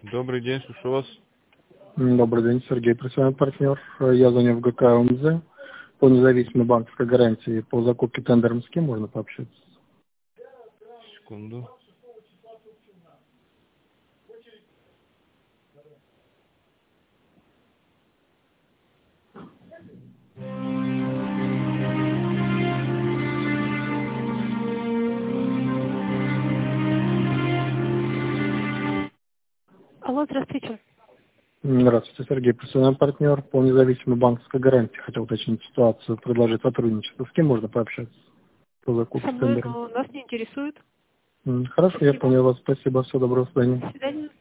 Добрый день, слушаю вас. Добрый день, Сергей, профессиональный партнер. Я звоню в ГК УМЗ по независимой банковской гарантии по закупке тендером. С кем можно пообщаться? Секунду. Алло, здравствуйте. Здравствуйте, Сергей, профессиональный партнер по независимой банковской гарантии. Хотел уточнить ситуацию, предложить сотрудничество. С кем можно пообщаться по закупке Со мной, тендером? но нас не интересует. Хорошо, я Спасибо. понял вас. Спасибо, всего доброго, до свидания. До свидания.